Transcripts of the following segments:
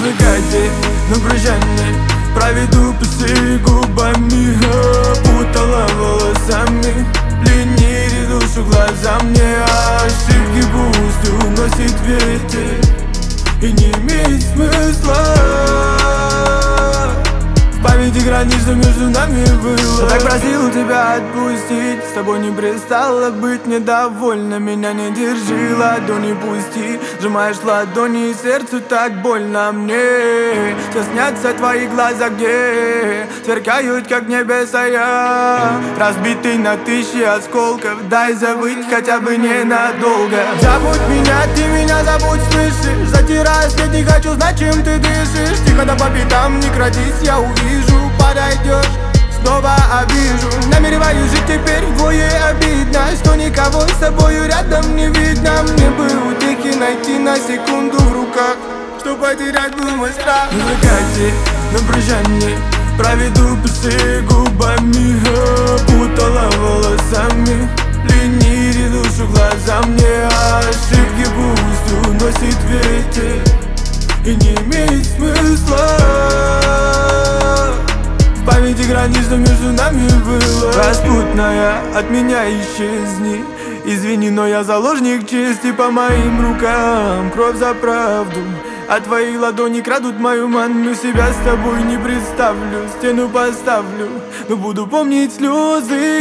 закате на прощание проведу пустые губами, опутала волосами, пленили душу глаза мне. Ошибки пусть уносит ветер и не имеет смысла. В памяти граница между нами была. Я так просил тебя отпустить, с тобой не пристало быть недовольна. Меня не держи, ладони пусти. Сжимаешь ладони, и сердцу так больно мне. Все снятся твои глаза, где сверкают, как небеса. Я разбитый на тысячи осколков. Дай забыть хотя бы ненадолго. Забудь меня, ты меня забудь, слышишь? Затираю след, не хочу знать, чем ты дышишь. Тихо да по пятам, не крадись, я увижу. Подойдешь, снова обижу. Намереваюсь жить теперь вдвое обидно, что никого с собою рядом не видно. Мне бы утехи найти на секунду в руках, что потерять был мой страх. На закате, на прощание проведу пустые губами, опутала волосами, пленили душу глаза мне. Ошибки пусть уносит ветер и не имеет смысла. В памяти граница между нами была. Распутная, от меня исчезни. Извини, но я заложник чести. По моим рукам кровь за правду, а твои ладони крадут мою манну. Себя с тобой не представлю, стену поставлю, но буду помнить слезы.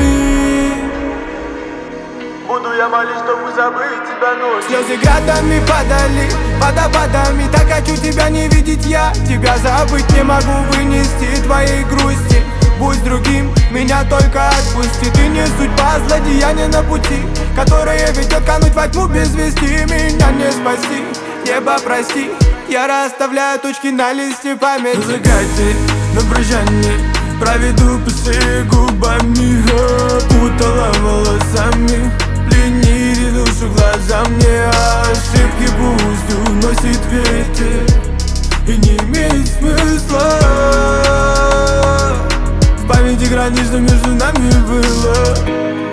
Буду я молить, чтобы забыть тебя ночью. Слезы градами падали, водопадами. Так хочу тебя не видеть я. Тебя забыть не могу вынести твоей грусти. Будь другим, меня только отпусти. Ты не судьба, злодеяние на пути, которое ведет кануть во тьму без вести. Меня не спасти, небо прости. Я расставляю точки на листе памяти. На закате, на прощание проведу пустые губами, опутала волосами, пленили душу глаза мне. Ошибки пусть уносит ветер и не имеет смысла. В памяти граница между нами была.